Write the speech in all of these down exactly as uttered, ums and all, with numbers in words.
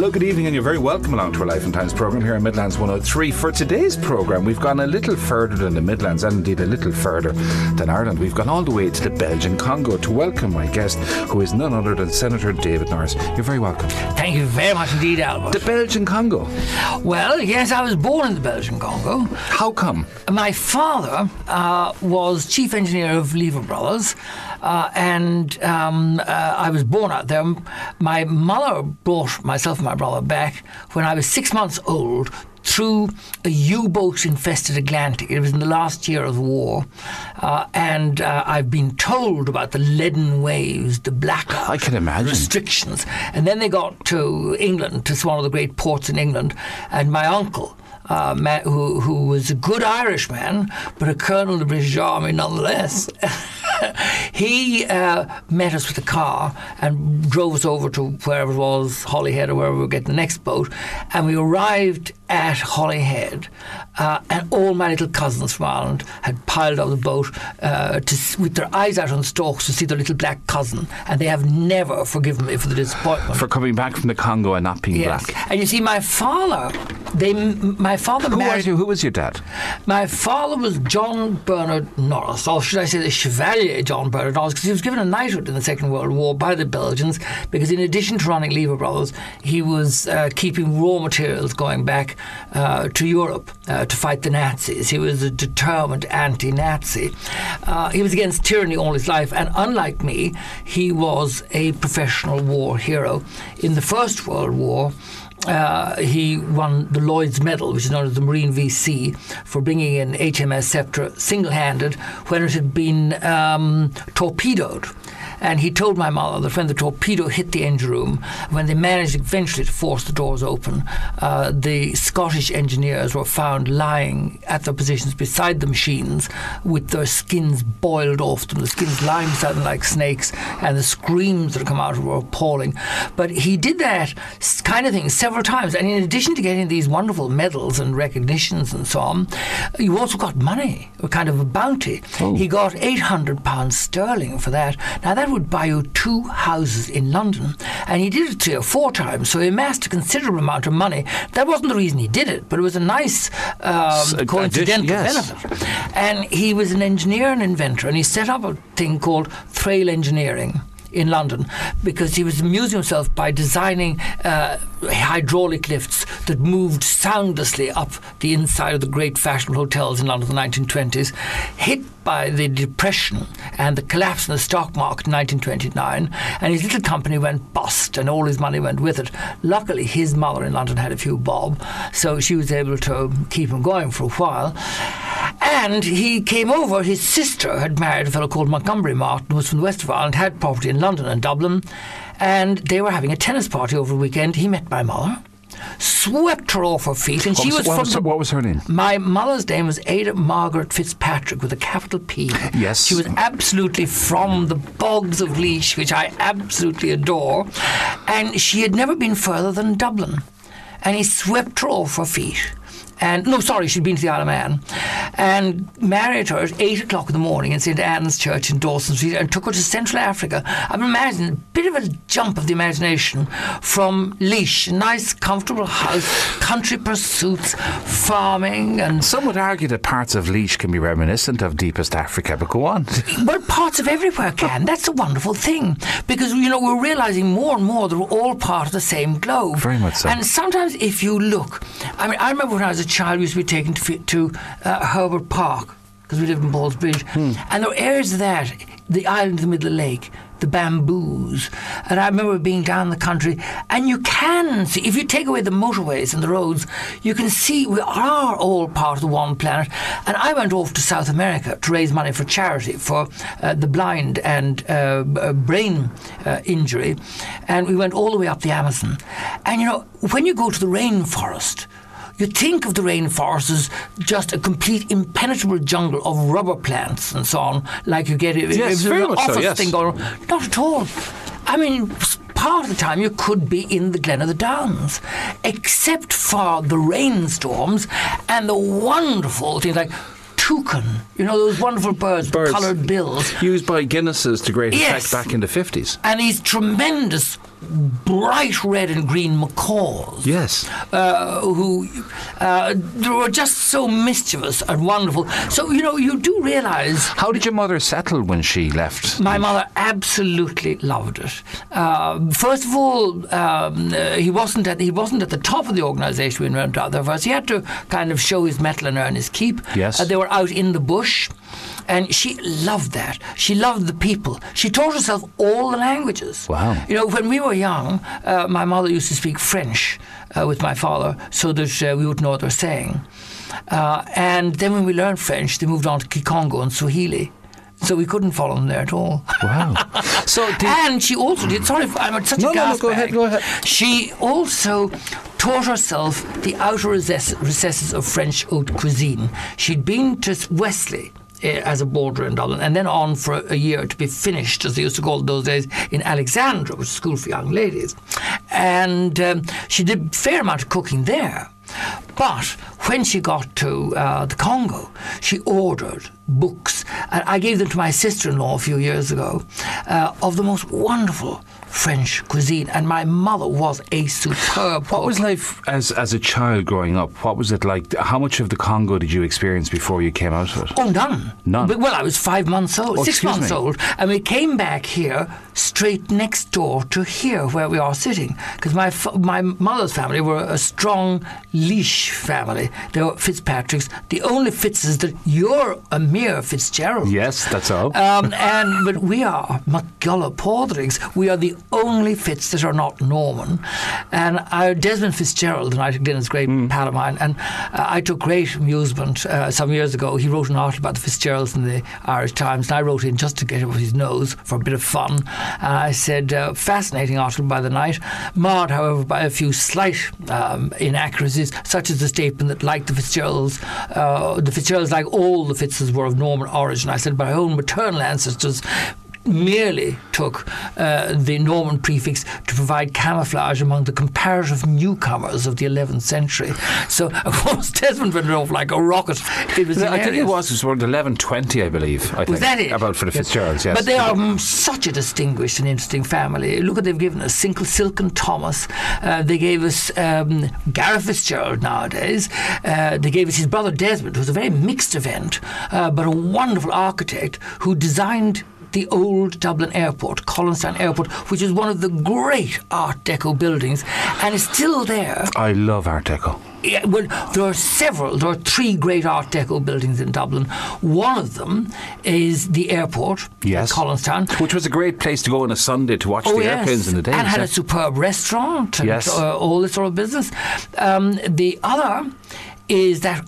Hello, good evening, and you're very welcome along to our Life and Times programme here on Midlands one oh three. For today's programme, we've gone a little further than the Midlands, and indeed a little further than Ireland. We've gone all the way to the Belgian Congo to welcome my guest, who is none other than Senator David Norris. You're very welcome. Thank you very much indeed, Albert. The Belgian Congo? Well, yes, I was born in the Belgian Congo. How come? My father uh, was chief engineer of Lever Brothers, uh, and um, uh, I was born out there. My mother brought myself and my brother back when I was six months old through a U-boat infested Atlantic. It was in the last year of the war, uh, and uh, I've been told about the leaden waves, the blackout, I can imagine, restrictions. And then they got to England, to one of the great ports in England, and my uncle, Uh, man, who, who was a good Irishman, but a colonel of the British Army nonetheless. He uh, met us with a car and drove us over to wherever it was, Holyhead or wherever we were getting the next boat. And we arrived at Holyhead, uh, and all my little cousins from Ireland had piled out of the boat uh, to, with their eyes out on stalks to see their little black cousin, and they have never forgiven me for the disappointment. For coming back from the Congo and not being yes. black. And you see, my father, they, my father Who married... was you? Who was your dad? My father was John Bernard Norris, or should I say the Chevalier John Bernard Norris, because he was given a knighthood in the Second World War by the Belgians, because in addition to running Lever Brothers, he was uh, keeping raw materials going back uh, to Europe uh, to fight the Nazis. He was a determined anti-Nazi. Uh, he was against tyranny all his life, and unlike me, he was a professional war hero. In the First World War, Uh, he won the Lloyd's Medal, which is known as the Marine V C, for bringing in H M S Sceptre single-handed when it had been um, torpedoed. And he told my mother that when the torpedo hit the engine room, when they managed eventually to force the doors open, uh, the Scottish engineers were found lying at their positions beside the machines with their skins boiled off them, the skins lying beside them like snakes, and the screams that come out were appalling. But he did that kind of thing several times, and in addition to getting these wonderful medals and recognitions and so on, you also got money, a kind of a bounty. Oh. He got eight hundred pounds sterling for that. Now that would buy you two houses in London, and he did it three or four times, so he amassed a considerable amount of money. That wasn't the reason he did it, but it was a nice um, coincidental yes. benefit. And he was an engineer and inventor, and he set up a thing called Thrale Engineering in London, because he was amusing himself by designing uh, hydraulic lifts that moved soundlessly up the inside of the great fashionable hotels in London in the nineteen twenties, hit by the Depression and the collapse in the stock market in nineteen twenty-nine, and his little company went bust and all his money went with it. Luckily, his mother in London had a few bob, so she was able to keep him going for a while. And he came over, his sister had married a fellow called Montgomery Martin, who was from the west of Ireland, had property in London and Dublin, and they were having a tennis party over the weekend. He met my mother, swept her off her feet, and what she was, was what from was, the, what was her name? My mother's name was Ada Margaret Fitzpatrick with a capital P. Yes. She was absolutely from the bogs of Laois, which I absolutely adore, and she had never been further than Dublin, and he swept her off her feet. And no, sorry, she'd been to the Isle of Man, and married her at eight o'clock in the morning in Saint Anne's Church in Dawson Street, and took her to Central Africa. I'm imagining a bit of a jump of the imagination from Laois, a nice, comfortable house, country pursuits, farming, and some would argue that parts of Laois can be reminiscent of deepest Africa, but go on. Well, parts of everywhere can. That's a wonderful thing, because you know we're realising more and more that we're all part of the same globe. Very much so. And sometimes, if you look, I mean, I remember when I was a child, we used to be taken to, to uh, Herbert Park, because we lived in Ballsbridge, hmm. and there were areas of that, the island in the middle of the lake, the bamboos, and I remember being down the country, and you can see, if you take away the motorways and the roads, you can see we are all part of the one planet. And I went off to South America to raise money for charity for uh, the blind and uh, brain uh, injury, and we went all the way up the Amazon. And you know, when you go to the rainforest, you think of the rainforest as just a complete impenetrable jungle of rubber plants and so on, like you get it. Yes, it very an much office so, yes. thing going on. Not at all. I mean, part of the time you could be in the Glen of the Downs, except for the rainstorms and the wonderful things like toucan, you know, those wonderful birds, Birds. with coloured bills. Used by Guinnesses to great Yes. effect back in the fifties. And these tremendous bright red and green macaws. Yes. Uh, who uh, they were just so mischievous and wonderful. So, you know, you do realise. How did your mother settle when she left? My mother absolutely loved it. Uh, first of all, um, uh, he wasn't at he wasn't at the top of the organisation when we went out there first. He had to kind of show his mettle and earn his keep. Yes. Uh, they were out in the bush. And she loved that. She loved the people. She taught herself all the languages. Wow. You know, when we were young, uh, my mother used to speak French uh, with my father so that uh, we would know what they were saying. Uh, and then when we learned French, they moved on to Kikongo and Swahili. So we couldn't follow them there at all. Wow. So did, And she also did, sorry, I'm at such No, a no, no, gas go bag. ahead, go ahead. She also taught herself the outer recess- recesses of French haute cuisine. She'd been to Wesley uh, as a boarder in Dublin, and then on for a year to be finished, as they used to call it those days, in Alexandra, which was a school for young ladies. And um, she did a fair amount of cooking there. But when she got to uh, the Congo, she ordered books, and I gave them to my sister-in-law a few years ago, uh, of the most wonderful French cuisine, and my mother was a superb cook. what was life as as a child growing up? What was it like? How much of the Congo did you experience before you came out of it? Oh, none. None? But, well, I was five months old, Oh, six excuse months me. old, and we came back here, straight next door to here, where we are sitting, because my f- my mother's family were a strong Leash family. They were Fitzpatricks, the only Fitzes that you're a mere Fitzgerald. Yes, that's all. Um, and but we are McGullough Paudrings. We are the only Fitz that are not Norman. And our Desmond Fitzgerald, and I took Dylan's great Mm. pal of mine, and uh, I took great amusement uh, some years ago. He wrote an article about the Fitzgeralds in the Irish Times, and I wrote in just to get it with his nose for a bit of fun. And I said, uh, fascinating article by the night, marred, however, by a few slight um, inaccuracies, such as the statement that, like the Fitzgeralds, uh, the Fitzgeralds, like all the Fitzes, were of Norman origin. I said, my own maternal ancestors merely took uh, the Norman prefix to provide camouflage among the comparative newcomers of the eleventh century. So, of course, Desmond went off like a rocket. It was I think it hilarious. was, it was around eleven twenty, I believe. I think, Was that it? About for the Fitzgeralds, yes. But they are um, such a distinguished and interesting family. Look what they've given us. Silken, Silken Thomas. Uh, they gave us um, Gareth Fitzgerald nowadays. Uh, they gave us his brother Desmond, who was a very mixed event, uh, but a wonderful architect who designed the old Dublin Airport, Collinstown Airport, which is one of the great Art Deco buildings, and is still there. I love Art Deco. Yeah, well, there are several. There are three great Art Deco buildings in Dublin. One of them is the airport, Yes. Collinstown. Which was a great place to go on a Sunday to watch Oh, the yes. airplanes in the day. And had yeah. a superb restaurant and Yes. uh, all this sort of business. Um, the other is that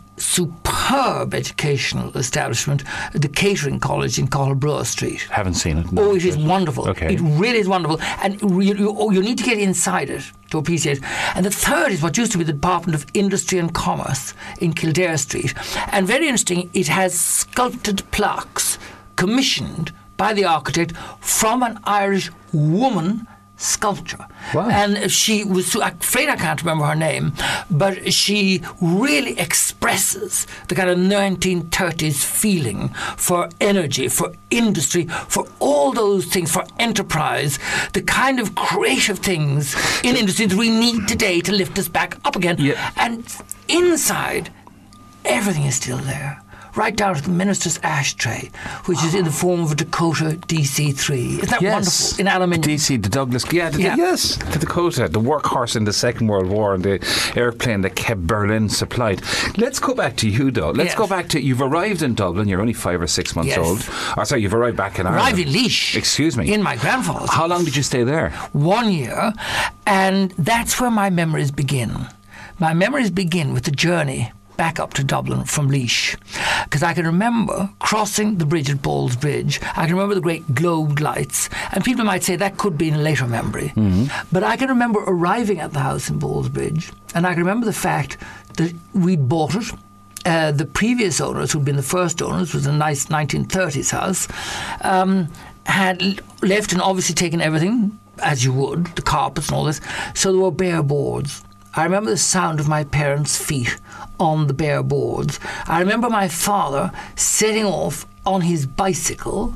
superb educational establishment, the Catering College in Colbrua Street. Haven't seen it. No. Oh, it is wonderful. Okay. It really is wonderful. And you, you, oh, you need to get inside it to appreciate it. And the third is what used to be the Department of Industry and Commerce in Kildare Street. And very interesting, it has sculpted plaques commissioned by the architect from an Irish woman sculpture. Wow. And she was, I'm afraid I can't remember her name, but she really expresses the kind of nineteen thirties feeling for energy, for industry, for all those things, for enterprise, the kind of creative things in industry that we need today to lift us back up again. Yeah. And inside, everything is still there. Right down to the minister's ashtray, which is in the form of a Dakota D C three. Isn't that Yes. wonderful? In aluminium. D C, the Douglas, yeah, the, Yeah. yes, the Dakota, the workhorse in the Second World War and the airplane that kept Berlin supplied. Let's go back to you, though. Let's Yes. go back to, you've arrived in Dublin, you're only five or six months Yes. old. Oh, sorry, you've arrived back in Ireland. Arrived in Leash. Excuse me. In my grandfather's How house. long did you stay there? One year, and that's where my memories begin. My memories begin with the journey back up to Dublin from Leash, because I can remember crossing the bridge at Ball's Bridge. I can remember the great globed lights, and people might say that could be in a later memory. Mm-hmm. But I can remember arriving at the house in Ball's Bridge, and I can remember the fact that we'd bought it. Uh, the previous owners, who'd been the first owners, was a nice nineteen thirties house, um, had l- left and obviously taken everything, as you would, the carpets and all this, so there were bare boards. I remember the sound of my parents' feet on the bare boards. I remember my father setting off on his bicycle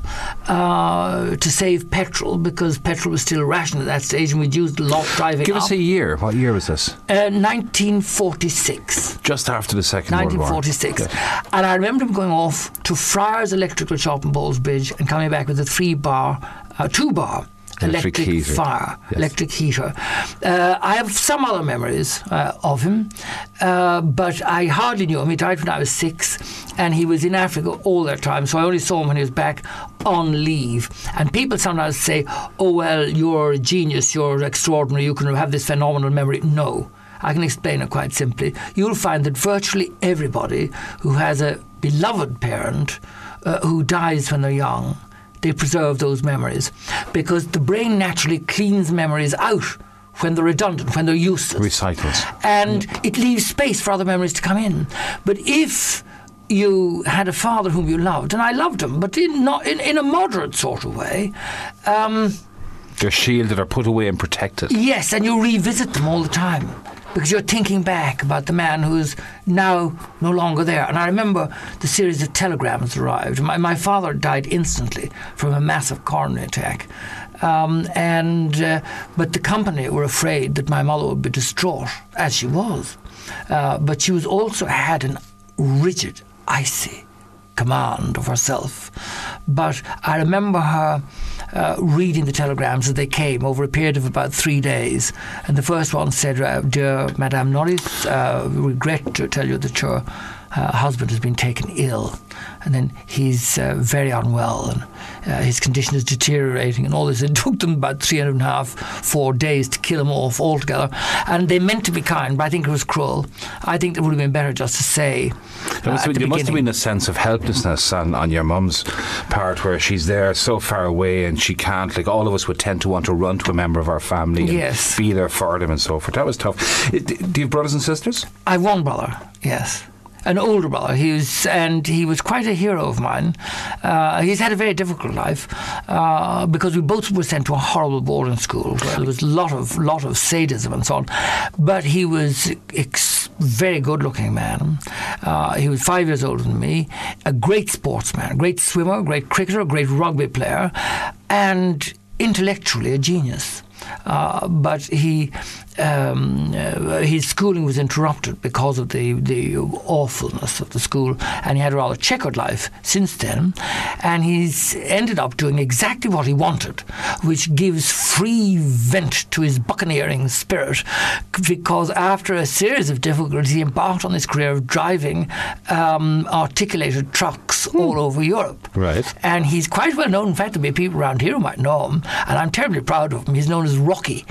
uh, to save petrol, because petrol was still rationed at that stage and we'd used a lot driving Give up. us a year. What year was this? Uh, nineteen forty-six. Just after the Second World War. nineteen forty-six. Okay. And I remember him going off to Friar's Electrical Shop in Ballsbridge and coming back with a three-bar, uh, two-bar Electric electric, heater. fire, Yes. electric heater. Uh, I have some other memories uh, of him, uh, but I hardly knew him. He died when I was six, and he was in Africa all that time, so I only saw him when he was back on leave. And people sometimes say, oh, well, you're a genius, you're extraordinary, you can have this phenomenal memory. No, I can explain it quite simply. You'll find that virtually everybody who has a beloved parent uh, who dies when they're young, they preserve those memories, because the brain naturally cleans memories out when they're redundant, when they're useless. Recycles. And it leaves space for other memories to come in. But if you had a father whom you loved, and I loved him, but in, not, in, in a moderate sort of way, um, They're shielded or put away and protected. yes, and you revisit them all the time, because you're thinking back about the man who's now no longer there. And I remember the series of telegrams arrived. My, my father died instantly from a massive coronary attack. Um, and uh, but the company were afraid that my mother would be distraught, as she was. Uh, but she was also had an rigid, icy command of herself. But I remember her uh, reading the telegrams as they came over a period of about three days. And the first one said, uh, Dear Madame Norris, uh, regret to tell you that your uh, husband has been taken ill. And then he's uh, very unwell, and uh, his condition is deteriorating and all this. It took them about three and a half, four days to kill him off altogether. And they meant to be kind, but I think it was cruel. I think it would have been better just to say uh, There, must at have, the there must have beginning. been a sense of helplessness on, on your mum's part, where she's there so far away and she can't, like all of us would tend to want to run to a member of our family and Yes. be there for them and so forth. That was tough. Do you have brothers and sisters? I have one brother, yes. An older brother, he was, and he was quite a hero of mine. Uh, he's had a very difficult life uh, because we both were sent to a horrible boarding school where there was a lot of lot of sadism and so on. But he was ex- very good-looking man. Uh, he was five years older than me. A great sportsman, a great swimmer, a great cricketer, a great rugby player, and intellectually a genius. Uh, but he, um, uh, his schooling was interrupted because of the, the awfulness of the school, and he had a rather checkered life since then. And he's ended up doing exactly what he wanted, which gives free vent to his buccaneering spirit, because after a series of difficulties, he embarked on this career of driving um, articulated trucks hmm. all over Europe. Right. And he's quite well known. In fact, there'll be people around here who might know him, and I'm terribly proud of him. He's known as Rocky.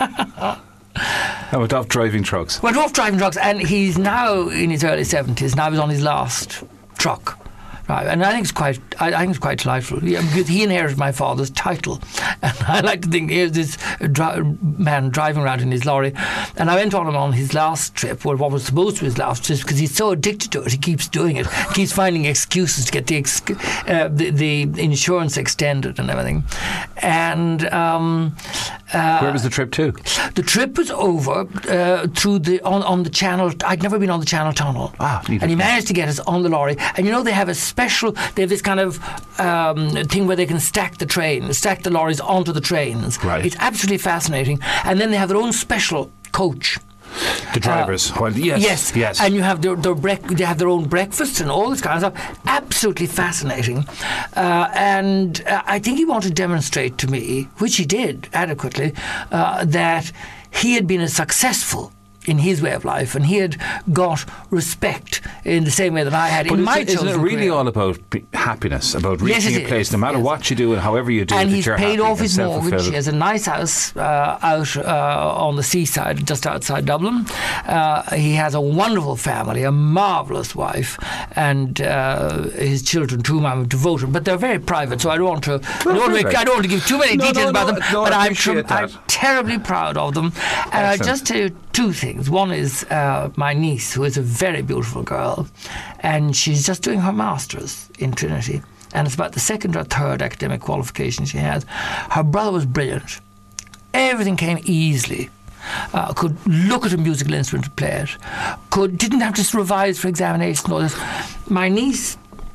I went off driving trucks. Went off driving trucks, and he's now in his early seventies. Now he's on his last truck. Right, and I think it's quite. I, I think it's quite delightful. Yeah, because he inherited my father's title, and I like to think here's this dri- man driving around in his lorry. And I went on him on his last trip, well, what was supposed to be his last trip, because he's so addicted to it. He keeps doing it. He keeps finding excuses to get the ex- uh, the, the insurance extended and everything. And um, uh, where was the trip to? The trip was over uh, through the on, on the Channel. I'd never been on the Channel Tunnel, Ah, and he managed to get us on the lorry. And you know they have a special. They have this kind of um, thing where they can stack the train, stack the lorries onto the trains. Right. It's absolutely fascinating. And then they have their own special coach. The drivers. Uh, well, yes, yes, yes. And you have their, their brec- they have their own breakfasts and all this kind of stuff. Absolutely fascinating. Uh, and uh, I think he wanted to demonstrate to me, which he did adequately, uh, that he had been as successful in his way of life, and he had got respect in the same way that I had but in my chosen chosen Isn't it really career. all about b- happiness, about Yes, reaching it a place, is. no matter Yes. what you do and however you do And it, he's that you're paid happy off and his mortgage. self-fulfilled. He has a nice house uh, out uh, on the seaside, just outside Dublin. Uh, he has a wonderful family, a marvellous wife, and uh, his children to whom I'm devoted. But they're very private, so I don't want to. I, don't want to make, I don't want to give too many No, details no, about no, them. no, but I I'm, appreciate I'm that. terribly proud of them. And I'll just tell you two things. One is uh, my niece, who is a very beautiful girl, and she's just doing her master's in Trinity, and it's about the second or third academic qualification she has. Her brother was brilliant. Everything came easily uh, could look at a musical instrument and play it, could didn't have to revise for examination and all this. My niece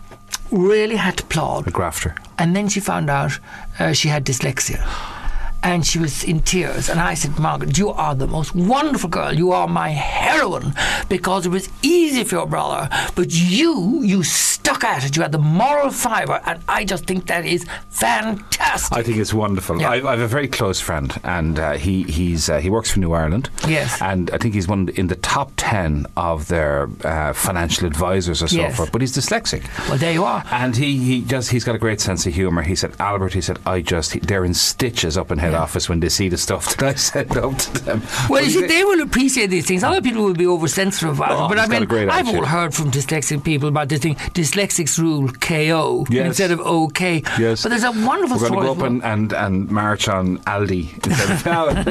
really had to plod. A grafter. And then she found out uh, she had dyslexia. And she was in tears. And I said, Margaret, you are the most wonderful girl. You are my heroine, because it was easy for your brother. But you, you stuck at it. You had the moral fibre. And I just think that is fantastic. I think it's wonderful. Yeah. I, I have a very close friend, and uh, he he's uh, he works for New Ireland. Yes. And I think he's one in the top ten of their uh, financial advisors or so Yes. forth. But he's dyslexic. Well, there you are. And he, he just he's got a great sense of humour. He said, Albert, he said, I just he, they're in stitches up in head office when they see the stuff that I send up to them. Well, But you he see, they will appreciate these things. Other people will be oversensitive about Oh, it. But I he's got a mean, great I've attitude. all heard from dyslexic people about this thing. Dyslexics rule K O Yes. instead of O K. Yes. But there's a wonderful We're going to story. go as up well. and, and, and march on Aldi instead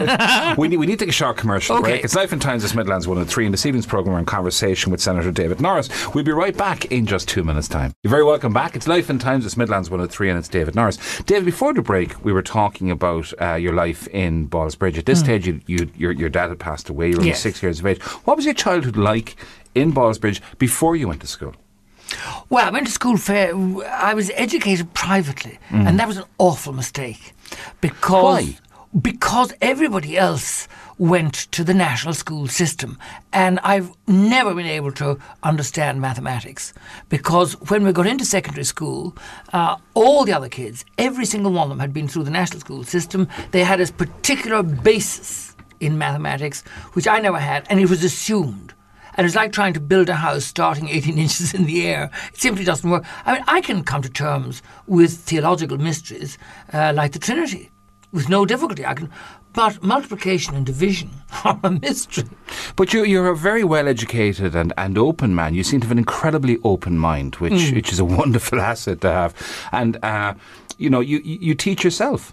of we, need, we need to take a short commercial Okay. break. It's Life and Times, this Midlands one oh three. In this evening's programme, we're in conversation with Senator David Norris. We'll be right back in just two minutes' time. You're very welcome back. It's Life and Times, this Midlands one oh three, and it's David Norris. David, before the break, we were talking about uh, your life in Ballsbridge. At this Mm. stage, you, you, your, your dad had passed away. You were only Yes. six years of age. What was your childhood like in Ballsbridge before you went to school? Well, I went to school fair. I was educated privately, and that was an awful mistake. Because Why? Because everybody else went to the national school system, and I've never been able to understand mathematics. Because when we got into secondary school, uh, all the other kids, every single one of them had been through the national school system. They had a particular basis in mathematics, which I never had, and it was assumed. And it's like trying to build a house starting eighteen inches in the air. It simply doesn't work. I mean, I can come to terms with theological mysteries uh, like the Trinity with no difficulty. I can, but multiplication and division are a mystery. But you, you're a very well-educated and, and open man. You seem to have an incredibly open mind, which, Mm. which is a wonderful asset to have. And, uh, you know, you, you you teach yourself.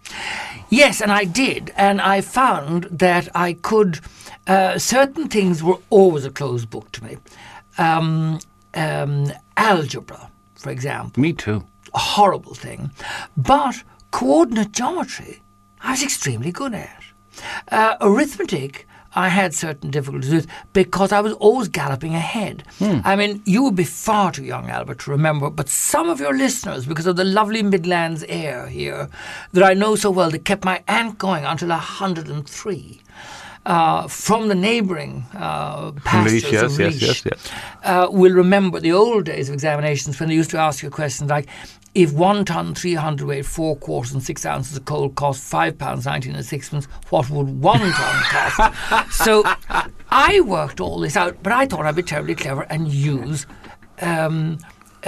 Yes, and I did. And I found that I could... Uh, certain things were always a closed book to me. Um, um, algebra, for example. Me too. A horrible thing. But coordinate geometry, I was extremely good at. Uh, arithmetic, I had certain difficulties with because I was always galloping ahead. Hmm. I mean, you would be far too young, Albert, to remember, but some of your listeners, because of the lovely Midlands air here that I know so well, that kept my aunt going until one hundred and three. Uh, from the neighbouring uh, pastures Laois, yes, of yes, Laois, yes, yes. Uh, will remember the old days of examinations when they used to ask you questions like, if one ton three hundred weight four quarters and six ounces of coal cost five pounds nineteen and sixpence, what would one ton cost? So I worked all this out, but I thought I'd be terribly clever and use um,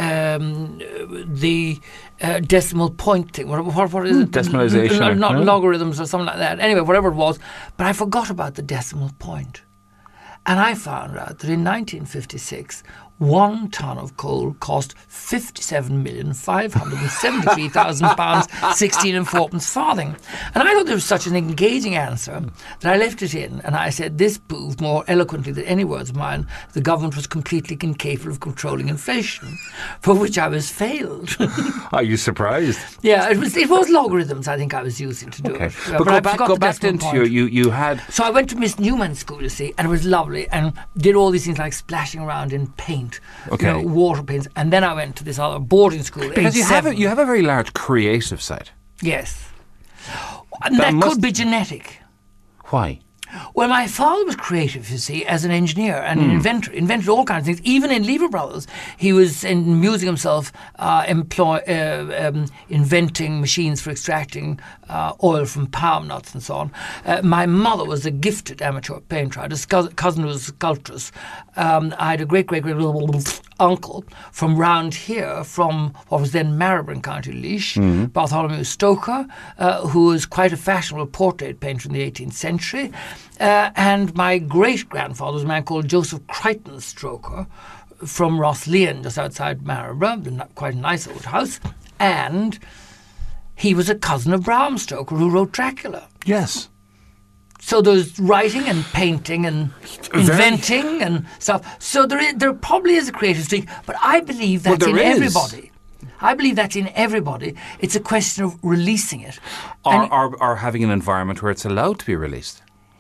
um, the uh, decimal point thing. What, what, what is it? Decimalisation, N- Not yeah. logarithms or something like that. Anyway, whatever it was. But I forgot about the decimal point. And I found out that in nineteen fifty-six, one ton of coal cost fifty-seven million five hundred seventy-three thousand pounds, sixteen and fourpence farthing. And I thought there was such an engaging answer that I left it in, and I said this proved more eloquently than any words of mine the government was completely incapable of controlling inflation, for which I was failed. Are you surprised? Yeah, it was it was logarithms I think I was using to do Okay. it. But, go I back, forgot go the back decimal into point. your, you, you had... So I went to Miss Newman's school, you see, and it was lovely, and did all these things like splashing around in paint, Okay. you know, water paints, and then I went to this other boarding school. Because age you have, a, seven. you have a very large creative side. Yes. And That that, must- could be genetic. Why? Well, my father was creative, you see, as an engineer and an inventor. Invented all kinds of things. Even in Lever Brothers, he was in, amusing himself, uh, employ, uh, um, inventing machines for extracting uh, oil from palm nuts and so on. Uh, my mother was a gifted amateur painter. I had a scu- cousin who was a sculptress. Um, I had a great, great, great little uncle from round here, from what was then Maribyrnong, County Laois, Bartholomew Stoker, uh, who was quite a fashionable portrait painter in the eighteenth century. Uh, and my great-grandfather was a man called Joseph Crichton Stoker from Rosslyn, just outside Maribyrnong, quite a nice old house. And he was a cousin of Bram Stoker, who wrote Dracula. Yes. So there's writing and painting and Very- inventing and stuff. So there, is, there probably is a creative streak, but I believe Well, that's there in is. everybody. I believe that's in everybody. It's a question of releasing it. Or, And- or, or having an environment where it's allowed to be released.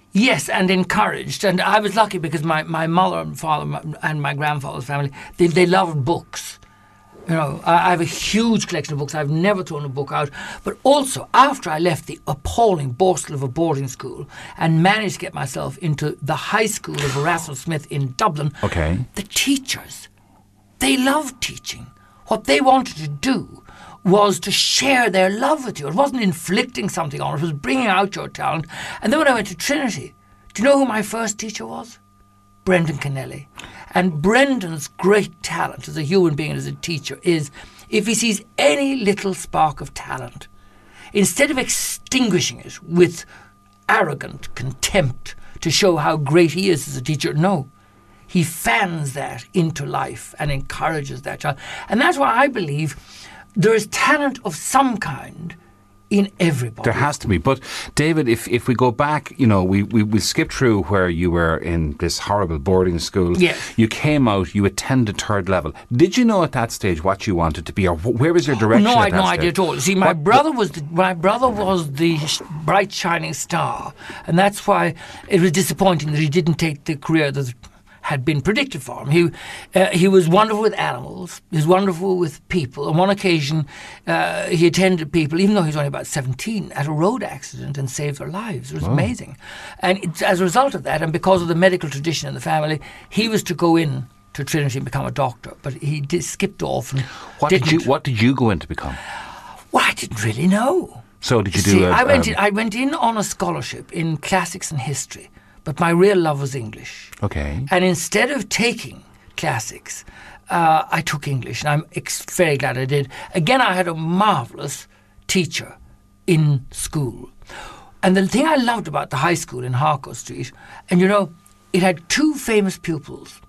Yes, and encouraged. And I was lucky because my, my mother and father and my grandfather's family, they, they loved books. You know, I, I have a huge collection of books. I've never thrown a book out. But also, after I left the appalling borstal of a boarding school and managed to get myself into the high school of Erasmus Smith in Dublin, Okay. the teachers, they loved teaching. What they wanted to do was to share their love with you. It wasn't inflicting something on it. It was bringing out your talent. And then when I went to Trinity, do you know who my first teacher was? Brendan Kennelly. And Brendan's great talent as a human being and as a teacher is if he sees any little spark of talent, instead of extinguishing it with arrogant contempt to show how great he is as a teacher, no. He fans that into life and encourages that child. And that's why I believe there is talent of some kind in everybody. There has to be. But David, if, if we go back, you know, we, we, we skip through where you were in this horrible boarding school. Yes. You came out, you attended third level. Did you know at that stage what you wanted to be, or where was your direction? No, at I had that no stage? idea at all. See, my What- brother was the, my brother was the sh- bright shining star, and that's why it was disappointing that he didn't take the career that had been predicted for him. He uh, he was wonderful with animals. He was wonderful with people. On one occasion, uh, he attended people, even though he was only about seventeen, at a road accident and saved their lives. It was amazing. And it's, as a result of that, and because of the medical tradition in the family, he was to go in to Trinity and become a doctor, but he did, skipped off and What didn't. did you What did you go in to become? Well, I didn't really know. So did you do See, a, I went um, in. I went in on a scholarship in classics and history, but my real love was English. Okay. And instead of taking classics, uh, I took English, and I'm ex- very glad I did. Again, I had a marvellous teacher in school. And the thing I loved about the high school in Harcourt Street, and you know, it had two famous pupils,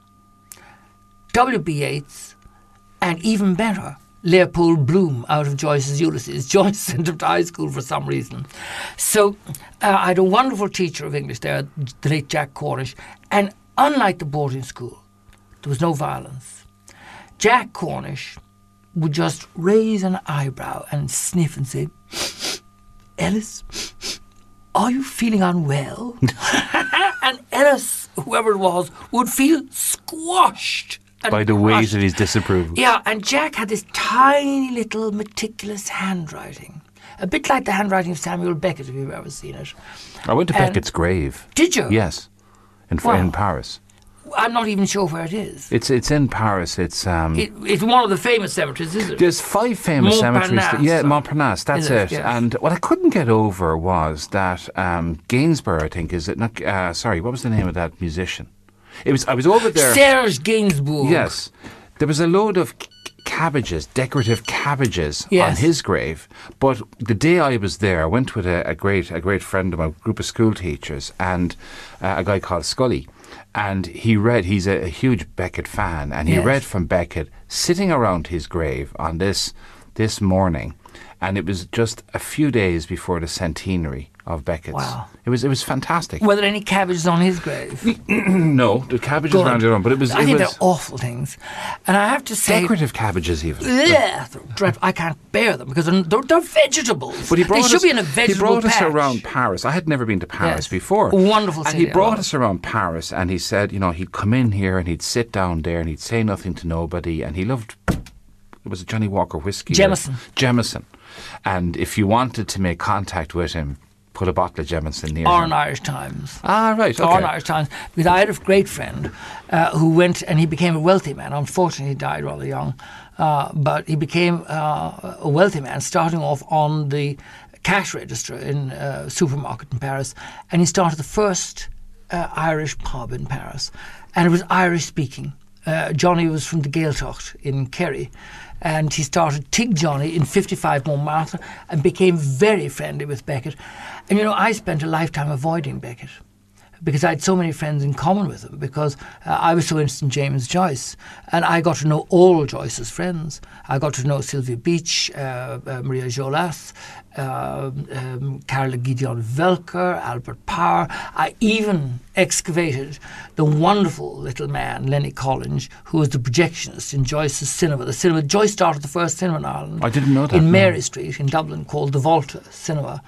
W B Yeats, and even better, Leopold Bloom out of Joyce's Ulysses. Joyce sent him to high school for some reason. So uh, I had a wonderful teacher of English there, the late Jack Cornish, and unlike the boarding school, there was no violence. Jack Cornish would just raise an eyebrow and sniff and say, Ellis, are you feeling unwell? And Ellis, whoever it was, would feel squashed. and By the ways crushed. of his disapproval. Yeah, and Jack had this tiny little meticulous handwriting. A bit like the handwriting of Samuel Beckett, if you've ever seen it. I went to And- Beckett's grave. Did you? Yes. In, Wow. in Paris. I'm not even sure where it is. It's it's in Paris. It's um. It, it's one of the famous cemeteries, is it? There's five famous cemeteries. Montparnasse. Yeah, Montparnasse. That's Is it? it. Yes. And what I couldn't get over was that um, Gainsborough, I think, is it not? Uh, sorry, what was the name of that musician? It was. I was over there. Serge Gainsbourg. Yes, there was a load of c- cabbages, decorative cabbages, Yes. on his grave. But the day I was there, I went with a, a great a great friend of mine, a group of school teachers, and uh, a guy called Scully. And he read, he's a, a huge Beckett fan, and he Yes. read from Beckett sitting around his grave on this this morning. And it was just a few days before the centenary of Beckett's. Wow. It was it was fantastic. Were there any cabbages on his grave? No, the cabbages Good. around it on, but it was I it think was they're awful things. And I have to say, decorative cabbages even. yeah, they're dreadful. I can't bear them because they're, they're, they're vegetables. But he brought they should us, be in a he vegetable brought us patch. around Paris. I had never been to Paris Yes. before. A wonderful And city, he I brought love us around Paris, and he said, you know, he'd come in here and he'd sit down there and he'd say nothing to nobody, and he loved. It was a Johnny Walker whiskey. Jameson. Jameson. And if you wanted to make contact with him, put a bottle of Jameson near Or him. an Irish Times. Ah, right. Okay. Or an Irish Times. Because I had a great friend uh, who went and he became a wealthy man. Unfortunately, he died rather young. Uh, but he became uh, a wealthy man, starting off on the cash register in a supermarket in Paris. And he started the first uh, Irish pub in Paris. And it was Irish speaking. Uh, Johnny was from the Gaeltacht in Kerry. And he started Tig Johnny in fifty-five Montmartre and became very friendly with Beckett. And, you know, I spent a lifetime avoiding Beckett because I had so many friends in common with him, because uh, I was so interested in James Joyce, and I got to know all Joyce's friends. I got to know Sylvia Beach, uh, uh, Maria Jolas, uh, um, Carla Gideon Velker, Albert Power. I even excavated the wonderful little man, Lenny Collins, who was the projectionist in Joyce's cinema. The cinema Joyce started the first cinema in Ireland. I didn't know that, In no. Mary Street in Dublin, called the Volta Cinema.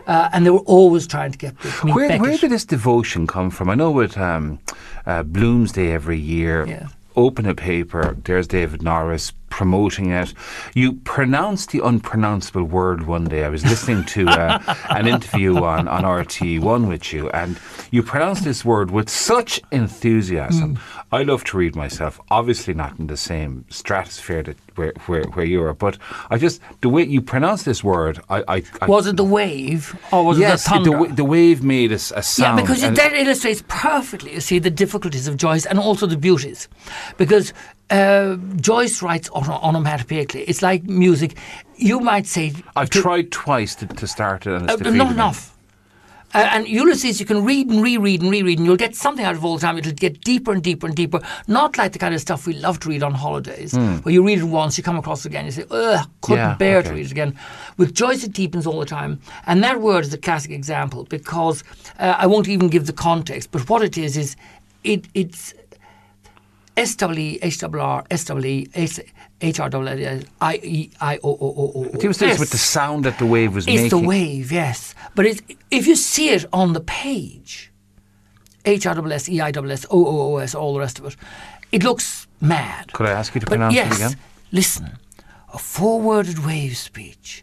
Uh, and they were always trying to get me Where, Beckett. where did this devotion come from? I know with um, uh, Bloomsday every year, Yeah. open a paper, there's David Norris promoting it. You pronounced the unpronounceable word one day. I was listening to uh, an interview on, on R T one with you, and you pronounced this word with such enthusiasm. Mm. I love to read myself, obviously not in the same stratosphere that where, where, where you are, but I just, the way you pronounce this word, I... I, I was it the wave, or was yes, it the thunder? The, the wave made a, a sound. Yeah, because that illustrates perfectly, you see, the difficulties of Joyce and also the beauties. Because uh, Joyce writes onomatopoeically. It's like music. You might say... I've to, tried twice to, to start it, and it's uh, Not enough. Uh, and Ulysses, you can read and reread and reread, and you'll get something out of all the time. It'll get deeper and deeper and deeper. Not like the kind of stuff we love to read on holidays, mm. where you read it once, you come across it again, you say, ugh, couldn't yeah, bear okay. to read it again. With Joyce, it deepens all the time. And that word is a classic example, because uh, I won't even give the context, but what it is, is it it's S W E, H W R, S W E, H R W L, I E, I O O O O. It was this with the sound that the wave was it's making. It's the wave, yes. But it's, if you see it on the page, H R W S, E I W S, O O O S, all the rest of it, it looks mad. Could I ask you to but pronounce yes, it again? Listen. A four-worded wave speech.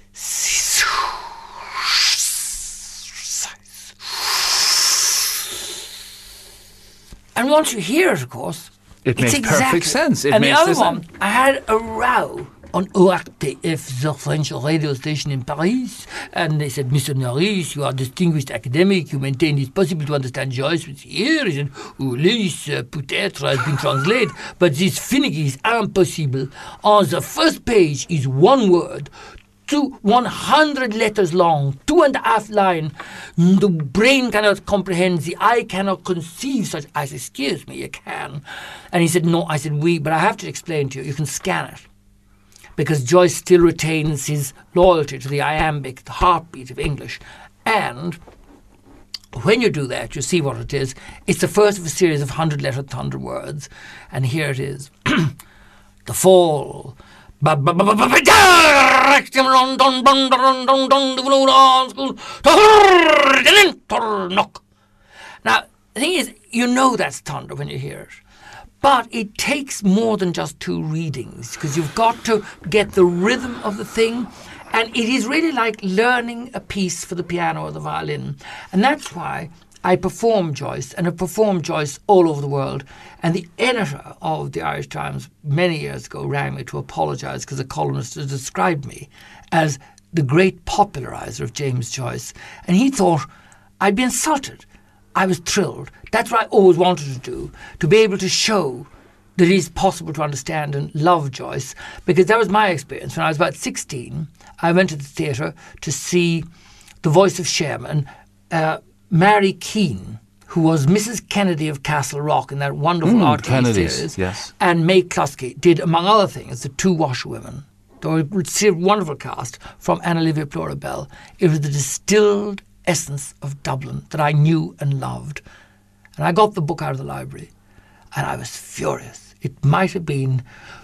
And once you hear it, of course, it it's makes exactly. perfect sense. It and makes the other this one, I had a row on O R T F, the French radio station in Paris, and they said, Mister Norris, you are a distinguished academic, you maintain it's possible to understand Joyce, which here is an Ulysse, uh, peut-être has been translated, but this finicky is impossible. On the first page is one word, two, one hundred letters long, two and a half line. The brain cannot comprehend, the eye cannot conceive such. I said, excuse me, you can. And he said, no. I said, we, but I have to explain to you, you can scan it. Because Joyce still retains his loyalty to the iambic, the heartbeat of English. And when you do that, you see what it is. It's the first of a series of hundred-letter thunder words. And here it is. The fall. Now, the thing is, you know that's thunder when you hear it. But it takes more than just two readings, because you've got to get the rhythm of the thing. And it is really like learning a piece for the piano or the violin. And that's why I perform Joyce, and have performed Joyce all over the world. And the editor of the Irish Times many years ago rang me to apologise because a columnist had described me as the great populariser of James Joyce. And he thought I'd be insulted. I was thrilled. That's what I always wanted to do, to be able to show that it is possible to understand and love Joyce, because that was my experience. When I was about sixteen, I went to the theatre to see The Voice of Sherman. Uh, Mary Keane, who was Missus Kennedy of Castle Rock in that wonderful mm, R T Kennedy's, series, yes. and May Klusky did, among other things, the two washerwomen. They were a wonderful cast from Anna Olivia Plura Bell. It was the distilled essence of Dublin that I knew and loved. And I got the book out of the library, and I was furious. It might have been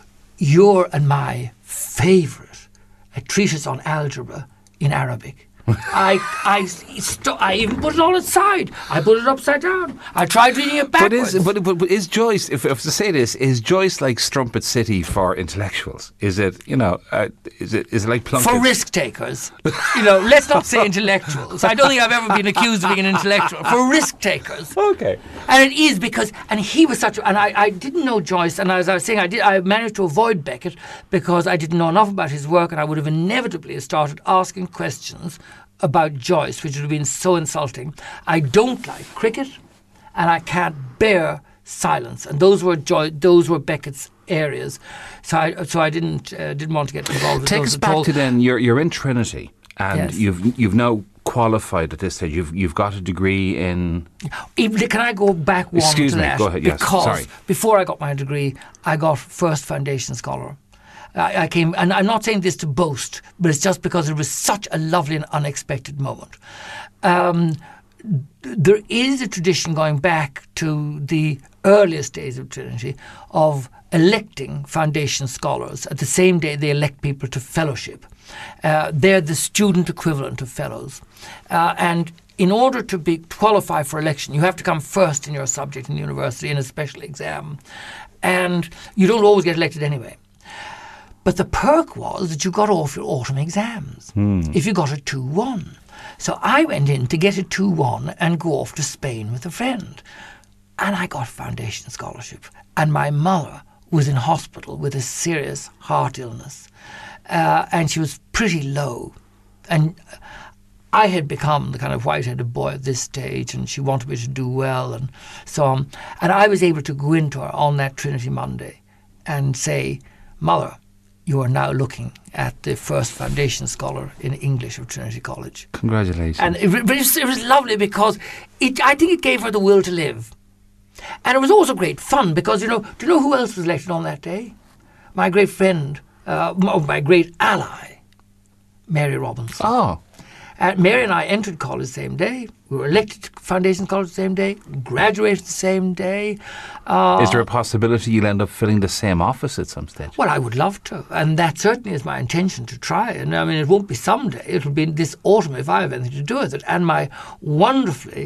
your and my favourite, a treatise on algebra in Arabic. I, I, st- I even put it all aside. I put it upside down. I tried reading it backwards. But is, but, but, but is Joyce, if, if to say this, is Joyce like Strumpet City for intellectuals? Is it, you know, uh, is it is it like Plunkett? For risk takers. You know, let's not say intellectuals. I don't think I've ever been accused of being an intellectual. For risk takers. Okay. And it is because, and he was such, a, and I, I didn't know Joyce, and as I was saying, I did, I managed to avoid Beckett because I didn't know enough about his work, and I would have inevitably started asking questions about Joyce, which would have been so insulting. I don't like cricket, and I can't bear silence, and those were Joy, those were Beckett's areas. So I, so I didn't uh, didn't want to get involved with Take those us at back all. to then. You're you're in Trinity, and Yes. you've you've now qualified at this stage. You've you've got a degree in. Even, can I go back one Excuse to me, that? go ahead, yes, Because sorry. before I got my degree, I got First Foundation Scholar. I, I came, and I'm not saying this to boast, but it's just because it was such a lovely and unexpected moment. Um, there is a tradition going back to the earliest days of Trinity of electing foundation scholars at the same day they elect people to fellowship. Uh, they're the student equivalent of fellows. Uh, and in order to be qualify for election, you have to come first in your subject in the university in a special exam. And you don't always get elected anyway. But the perk was that you got off your autumn exams Hmm. if you got a two one. So I went in to get a two one and go off to Spain with a friend. And I got foundation scholarship. And my mother was in hospital with a serious heart illness. Uh, and she was pretty low. And I had become the kind of white-headed boy at this stage, and she wanted me to do well and so on. And I was able to go into her on that Trinity Monday and say, Mother, you are now looking at the first foundation scholar in English of Trinity College. Congratulations. And it, it, was, it was lovely because it, I think it gave her the will to live. And it was also great fun because, you know, do you know who else was elected on that day? My great friend, uh, my great ally, Mary Robinson. Oh. Uh, Mary and I entered college the same day. We were elected to Foundation College the same day, graduated the same day. Uh, Is there a possibility you'll end up filling the same office at some stage? Well, I would love to. And that certainly is my intention to try. And I mean, it won't be someday. It'll be this autumn if I have anything to do with it. And my wonderfully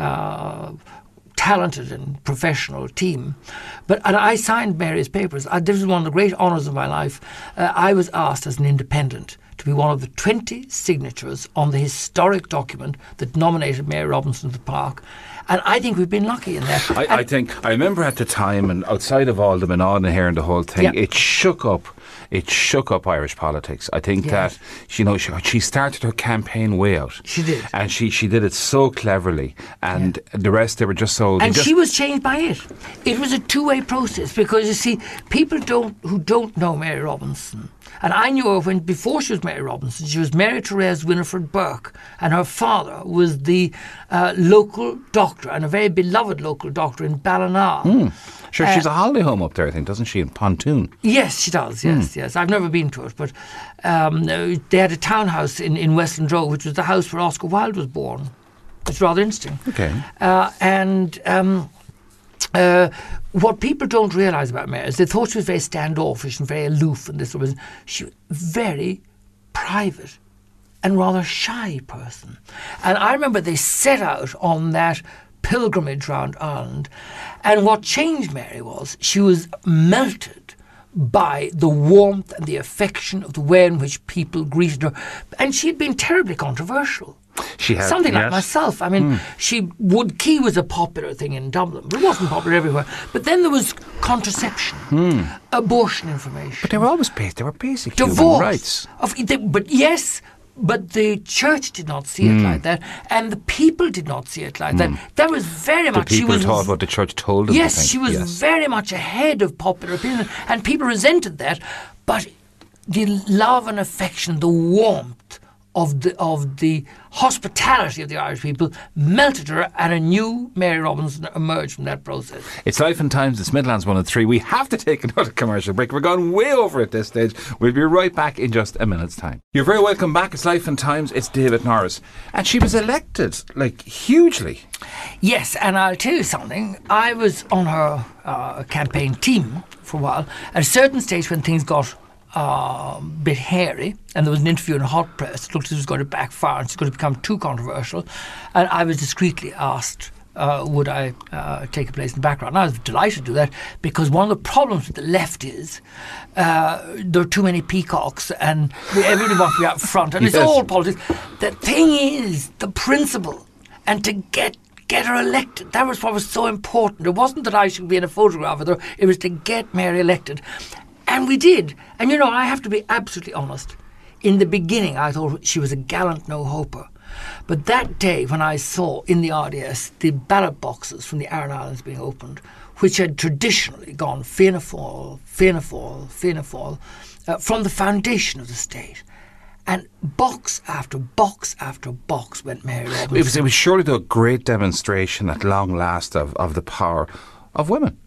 uh, talented and professional team. But and I signed Mary's papers. I, this is one of the great honours of my life. Uh, I was asked as an independent to be one of the twenty signatures on the historic document that nominated Mary Robinson to the park. And I think we've been lucky in that. I, I think, I remember at the time, and outside of all the Manana here and the whole thing, Yeah. it shook up, it shook up Irish politics. I think Yes. that, you know, she, she started her campaign way out. She did. And she, she did it so cleverly. And the rest, they were just so... they And just, she was changed by it. It was a two-way process because, you see, people don't who don't know Mary Robinson, and I knew her when before she was Mary Robinson, she was Mary Therese Winifred Burke, and her father was the uh, local doctor, and a very beloved local doctor in Ballina. Mm. Sure, Uh, she's a holiday home up there, I think, doesn't she, in Pontoon? Yes, she does, yes, Mm. yes. I've never been to it, but um, uh, they had a townhouse in, in Westland Road, which was the house where Oscar Wilde was born. It's rather interesting. Okay. Uh, and um, uh, what people don't realise about Mary is they thought she was very standoffish and very aloof, and this was she was a very private and rather shy person. And I remember they set out on that pilgrimage round Ireland, and what changed Mary was she was melted by the warmth and the affection of the way in which people greeted her. And she had been terribly controversial. She had, Something like yes. myself. I mean, Mm. she Wood Quay was a popular thing in Dublin, but it wasn't popular everywhere. But then there was contraception, Mm. abortion information, But they were always based, they were basic divorce. human rights. Of, they, but yes, but the church did not see it Mm. like that, and the people did not see it like that. That was very The much. She people was thought what the church told them to Yes, think. she was Yes. very much ahead of popular opinion, and people resented that. But the love and affection, the warmth of the of the hospitality of the Irish people melted her, and a new Mary Robinson emerged from that process. It's Life and Times, it's Midlands one oh three. We have to take another commercial break. We're going way over at this stage. We'll be right back in just a minute's time. You're very welcome back. It's Life and Times. It's David Norris. And she was elected, like, hugely. Yes, and I'll tell you something. I was on her uh, campaign team for a while. At a certain stage when things got uh, a bit hairy, and there was an interview in Hot Press, it looked as if it was going to backfire and it's going to become too controversial, and I was discreetly asked uh, would I uh, take a place in the background. And I was delighted to do that, because one of the problems with the left is uh, there are too many peacocks and everybody wants to be out front, and Yes. it's all politics. The thing is, the principle, and to get get her elected. That was what was so important. It wasn't that I should be in a photograph with her, it was to get Mary elected. And we did. And you know, I have to be absolutely honest. In the beginning, I thought she was a gallant no-hoper. But that day when I saw in the R D S the ballot boxes from the Aran Islands being opened, which had traditionally gone Fianna Fáil, Fianna Fáil, Fianna Fáil, uh, from the foundation of the state, and box after box after box went Mary Robinson. It was, it was surely the great demonstration at long last of, of the power of women.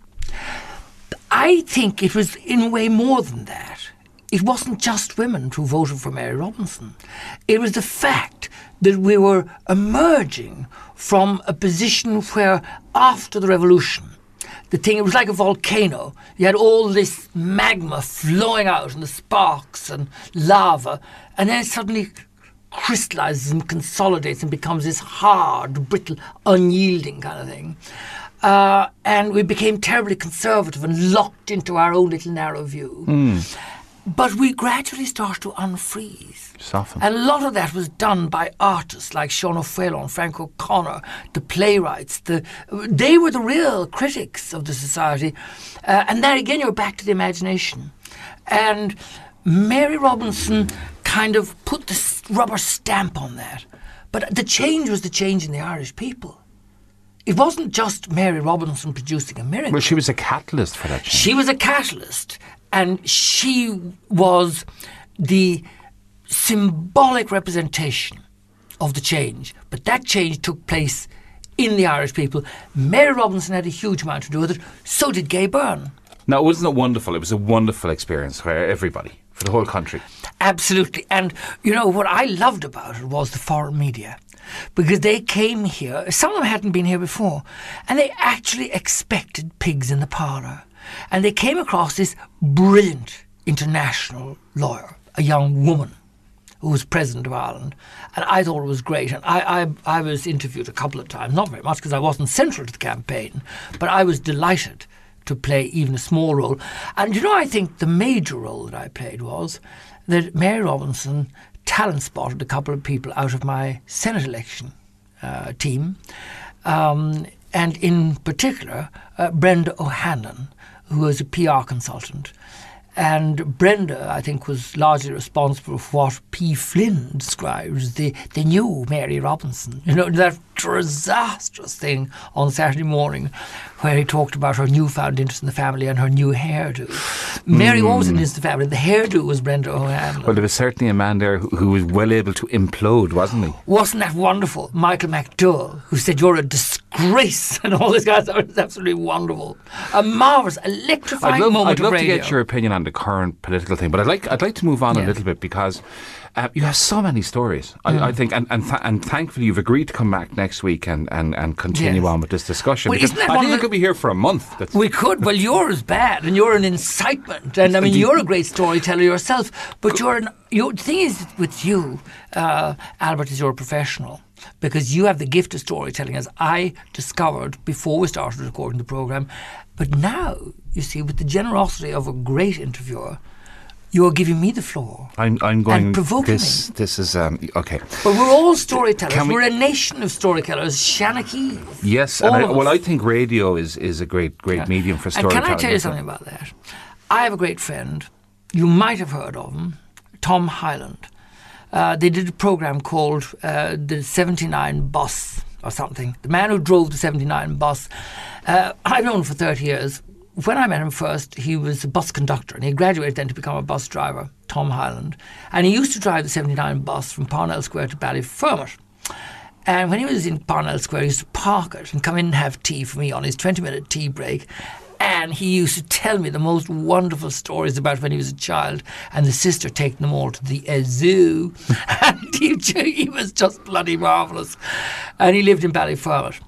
I think it was in a way more than that. It wasn't just women who voted for Mary Robinson. It was the fact that we were emerging from a position where, after the revolution, the thing, it was like a volcano. You had all this magma flowing out and the sparks and lava, and then it suddenly crystallizes and consolidates and becomes this hard, brittle, unyielding kind of thing. Uh, and we became terribly conservative and locked into our own little narrow view. Mm. But we gradually started to unfreeze. Soften. And a lot of that was done by artists like Sean O'Faolain, Frank O'Connor, the playwrights. The, they were the real critics of the society. Uh, and then again, you're back to the imagination. And Mary Robinson kind of put the rubber stamp on that. But the change was the change in the Irish people. It wasn't just Mary Robinson producing a miracle. Well, she was a catalyst for that change. She was a catalyst. And she was the symbolic representation of the change. But that change took place in the Irish people. Mary Robinson had a huge amount to do with it. So did Gay Byrne. Now, wasn't it wonderful? It was a wonderful experience for everybody, for the whole country. Absolutely. And, you know, what I loved about it was the foreign media. Because they came here, some of them hadn't been here before, and they actually expected pigs in the parlour. And they came across this brilliant international lawyer, a young woman who was president of Ireland. And I thought it was great. And I, I, I was interviewed a couple of times, not very much because I wasn't central to the campaign, but I was delighted to play even a small role. And, you know, I think the major role that I played was that Mary Robinson talent spotted a couple of people out of my Senate election uh, team. Um, and in particular, uh, Brenda O'Hanlon, who was a P R consultant. And Brenda, I think, was largely responsible for what P. Flynn describes, the, the new Mary Robinson. You know, that disastrous thing on Saturday morning where he talked about her newfound interest in the family and her new hairdo. Mary mm. was an interest in the family. The hairdo was Brenda O'Hanlon. Well, there was certainly a man there who, who was well able to implode, wasn't he? Wasn't that wonderful? Michael McDowell, who said, "You're a disgrace," and all this kind of stuff. It was absolutely wonderful. A marvellous, electrifying I'd love, moment I'd love of radio. to get your opinion on the current political thing, but I'd like I'd like to move on Yeah. a little bit because uh, you have so many stories. Mm. I, I think, and and, th- and thankfully you've agreed to come back next week and, and, and continue Yes. on with this discussion. Well, because isn't that I one think of you the- could be here for a month. That's We could. Well, you're as bad, and you're an incitement, and I mean, Indeed. you're a great storyteller yourself. But you're an. You, the thing is with you, uh, Albert, is you're a professional because you have the gift of storytelling, as I discovered before we started recording the program. But now, you see, with the generosity of a great interviewer, you're giving me the floor. I'm I'm going. And provoking this me. this is um okay. But we're all storytellers. Can we- We're a nation of storytellers. Shanachie. Yes, All and I, of us. well, I think radio is, is a great great Yeah. medium for And storytelling. can I tell you isn't it? something about that? I have a great friend. You might have heard of him, Tom Hyland. Uh, they did a program called uh, the seventy-nine Bus or something. The man who drove the seventy-nine Bus. Uh, I've known him for thirty years. When I met him first, he was a bus conductor, and he graduated then to become a bus driver, Tom Hyland. And he used to drive the seventy-nine Bus from Parnell Square to Ballyfermot. And when he was in Parnell Square, he used to park it and come in and have tea for me on his twenty-minute tea break. And he used to tell me the most wonderful stories about when he was a child and the sister taking them all to the uh, zoo. And he, he was just bloody marvellous. And he lived in Ballyfermot.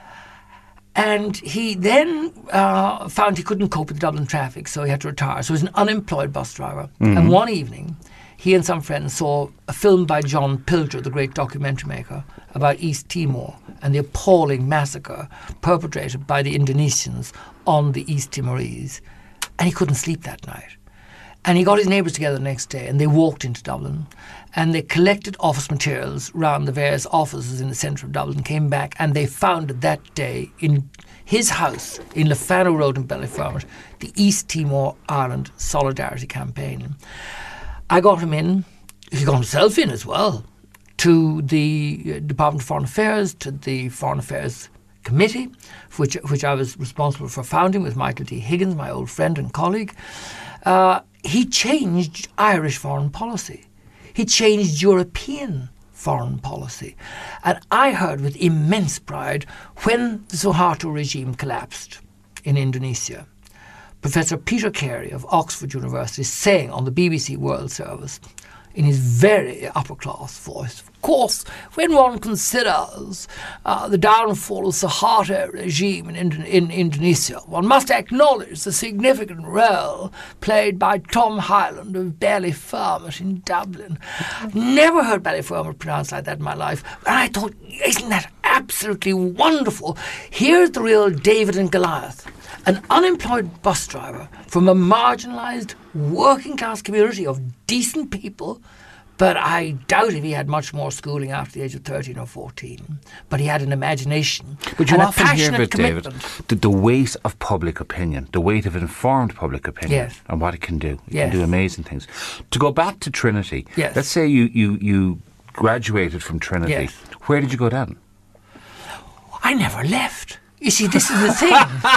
And he then uh, found he couldn't cope with the Dublin traffic, so he had to retire. So he was an unemployed bus driver. Mm-hmm. And one evening, he and some friends saw a film by John Pilger, the great documentary maker, about East Timor and the appalling massacre perpetrated by the Indonesians on the East Timorese. And he couldn't sleep that night. And he got his neighbours together the next day, and they walked into Dublin, and they collected office materials around the various offices in the centre of Dublin, came back, and they founded that day in his house in Lefano Road in Ballyfermot the East Timor Ireland Solidarity Campaign. I got him in, he got himself in as well, to the Department of Foreign Affairs, to the Foreign Affairs Committee, which, which I was responsible for founding with Michael D. Higgins, my old friend and colleague. Uh, he changed Irish foreign policy. He changed European foreign policy. And I heard with immense pride when the Suharto regime collapsed in Indonesia, Professor Peter Carey of Oxford University saying on the B B C World Service, in his very upper-class voice. Of course, when one considers uh, the downfall of Suharto regime in, Indo- in Indonesia, one must acknowledge the significant role played by Tom Hyland of Ballyfermot in Dublin. Never heard Ballyfermot pronounced like that in my life. And I thought, isn't that absolutely wonderful? Here's the real David and Goliath. An unemployed bus driver from a marginalised working-class community of decent people, but I doubt if he had much more schooling after the age of thirteen or fourteen. But he had an imagination But you and a often hear of passionate it, David, commitment. the, the weight of public opinion, the weight of informed public opinion, Yes. and what it can do. It Yes. can do amazing things. To go back to Trinity, Yes. let's say you, you, you graduated from Trinity. Yes. Where did you go then? I never left. You see, this is the thing.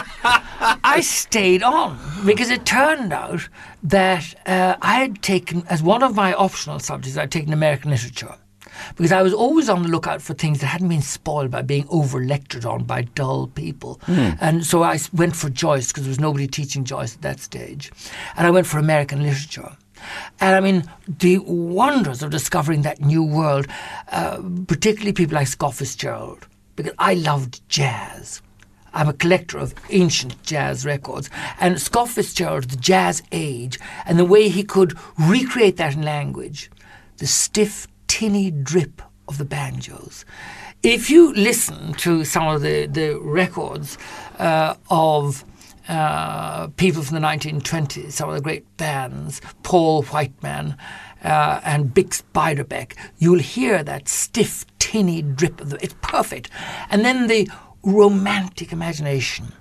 I stayed on because it turned out that uh, I had taken, as one of my optional subjects, I'd taken American literature. Because I was always on the lookout for things that hadn't been spoiled by being over-lectured on by dull people. Mm. And so I went for Joyce because there was nobody teaching Joyce at that stage. And I went for American literature. And I mean, the wonders of discovering that new world, uh, particularly people like Scott Fitzgerald, because I loved jazz. I'm a collector of ancient jazz records. And Scott Fitzgerald, the jazz age, and the way he could recreate that in language, the stiff, tinny drip of the banjos. If you listen to some of the, the records uh, of uh, people from the nineteen twenties, some of the great bands, Paul Whiteman uh, and Bix Beiderbecke, you'll hear that stiff, tinny drip of the... It's perfect. And then the romantic imagination,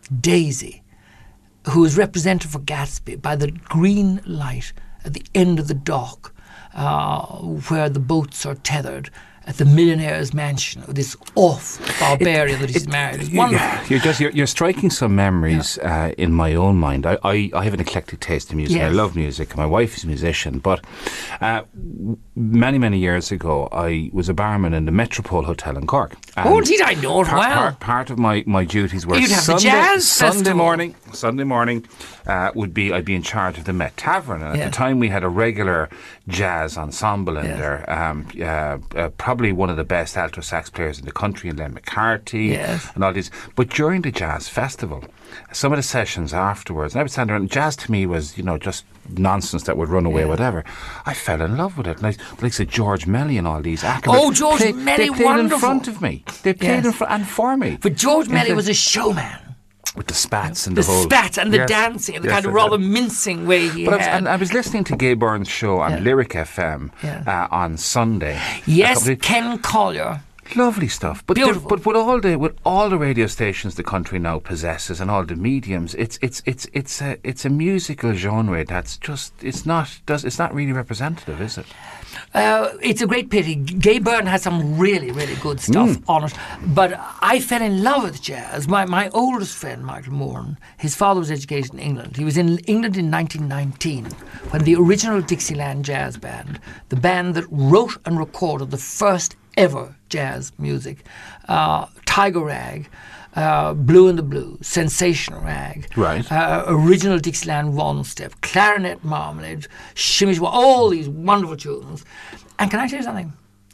Daisy, who is represented for Gatsby by the green light at the end of the dock uh, where the boats are tethered at the millionaire's mansion of this off barbarian it, that he's it, married. It's wonderful. You're just you're, you're striking some memories yeah. uh, in my own mind. I, I, I have an eclectic taste in music. Yes. I love music. My wife is a musician, but uh, many many years ago, I was a barman in the Metropole Hotel in Cork. Oh, did I know it par, well? Part, part of my, my duties were You'd have Sunday, the jazz Sunday festival. morning. Sunday morning uh, would be I'd be in charge of the Met Tavern, and at yeah. the time we had a regular jazz ensemble in yeah. there. Um, uh, uh, probably one of the best alto sax players in the country, and Len McCarthy yes. and all these. But during the jazz festival, some of the sessions afterwards, and I would stand around. Jazz to me was, you know, just nonsense that would run away, yeah. whatever. I fell in love with it. And I, like say George Melly and all these actors. Oh, George play, Melly, they played wonderful. in front of me. They played yes. in front and for me. But George Melly the, was a showman. With the spats and the, the whole... The spats and the yes, dancing and the yes, kind of yes, rather yes. mincing way he but had. I was, and I was listening to Gay Byrne's show on yeah. Lyric F M yeah. uh, on Sunday. Yes, Ken Collier. Lovely stuff, but Beautiful. but with all the with all the radio stations the country now possesses and all the mediums, it's it's it's it's a it's a musical genre that's just it's not does it's not really representative, is it? Uh, it's a great pity. Gay Byrne has some really, really good stuff mm. on it. But I fell in love with jazz. My my oldest friend, Michael Moran, his father was educated in England. He was in England in nineteen nineteen when the original Dixieland Jazz Band, the band that wrote and recorded the first ever jazz music, uh, Tiger Rag, Uh, Blue in the Blue, Sensational Rag, right. uh, original Dixieland One Step, Clarinet Marmalade, Shimmy Shwa, all these wonderful tunes. And can I tell you something?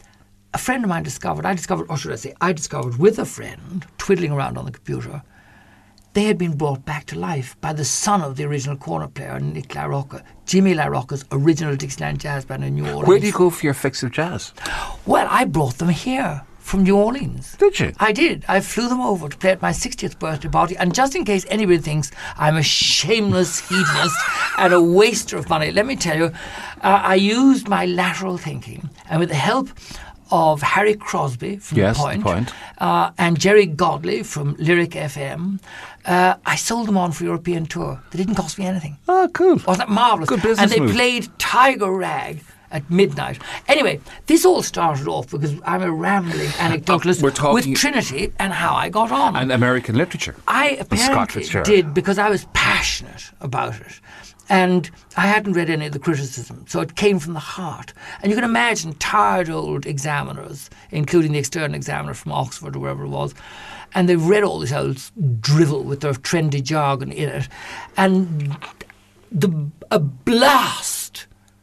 A friend of mine discovered, I discovered, or should I say, I discovered with a friend, twiddling around on the computer, they had been brought back to life by the son of the original cornet player, Nick LaRocca, Jimmy LaRocca's original Dixieland Jazz Band in New Orleans. Where do you go for your fix of jazz? Well, I brought them here. From New Orleans. Did you? I did. I flew them over to play at my sixtieth birthday party. And just in case anybody thinks I'm a shameless hedonist and a waster of money, let me tell you, uh, I used my lateral thinking. And with the help of Harry Crosby from yes, The Point, the point. Uh, and Jerry Godley from Lyric F M, uh, I sold them on for European tour. They didn't cost me anything. Oh, cool. Wasn't that marvellous? Good business And they move. played Tiger Rag at midnight. Anyway, this all started off because I'm a rambling anecdotalist We're talking with Trinity and how I got on. And American literature. I Scott apparently Fitzgerald. did because I was passionate about it. And I hadn't read any of the criticism, so it came from the heart. And you can imagine tired old examiners, including the external examiner from Oxford or wherever it was, and they've read all this old drivel with their trendy jargon in it. And the a blast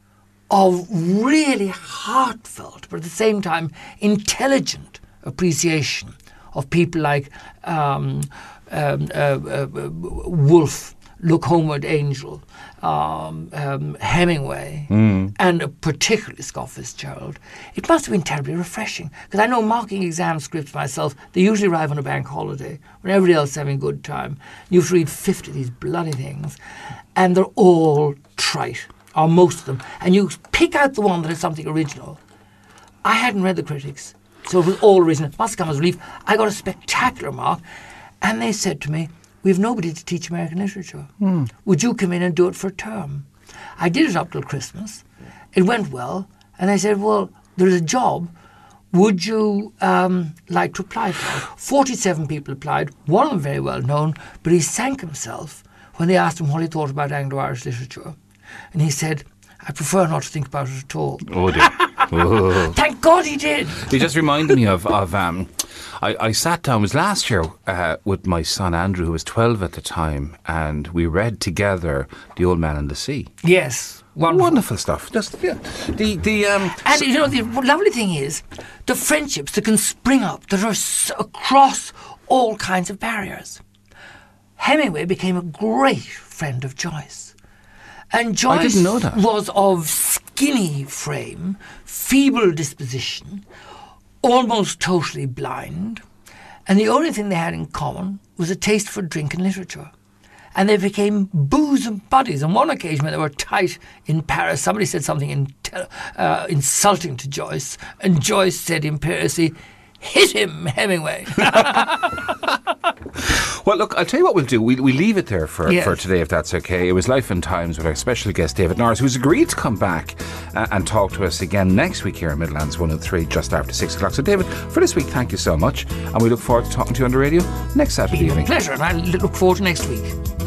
of really heartfelt, but at the same time intelligent appreciation of people like um, um, uh, uh, Woolf, Look Homeward Angel, um, um, Hemingway, mm. and particularly Scott Fitzgerald. It must have been terribly refreshing, because I know marking exam scripts myself, they usually arrive on a bank holiday when everybody else is having a good time. You have to read fifty of these bloody things, and they're all trite, or most of them, and you pick out the one that has something original. I hadn't read the critics, so it was all original. It must come as a relief. I got a spectacular mark, and they said to me, "We've nobody to teach American literature. Mm. Would you come in and do it for a term?" I did it up till Christmas. It went well. And I said, "Well, there's a job. Would you um, like to apply for it?" forty-seven people applied. One of them very well known, but he sank himself when they asked him what he thought about Anglo-Irish literature. And he said, "I prefer not to think about it at all." Oh, dear. Oh. Thank God he did. He just reminded me of... of um, I, I sat down, it was last year, uh, with my son Andrew, who was twelve at the time, and we read together The Old Man and the Sea. Yes. Wonderful, wonderful stuff. Just yeah. The the um. And so, you know, the lovely thing is the friendships that can spring up that are so across all kinds of barriers. Hemingway became a great friend of Joyce, and Joyce I didn't know that. was of skinny frame, feeble disposition, almost totally blind, and the only thing they had in common was a taste for drink and literature. And they became bosom buddies. On one occasion when they were tight in Paris, somebody said something in, uh, insulting to Joyce, and Joyce said imperiously, "Hit him, Hemingway." Well, look, I'll tell you what we'll do. We we leave it there for, yes. for today, if that's okay. It was Life and Times with our special guest, David Norris, who's agreed to come back uh, and talk to us again next week here in Midlands one oh three, just after six o'clock. So, David, for this week, thank you so much. And we look forward to talking to you on the radio next Saturday evening. Pleasure, and I look forward to next week.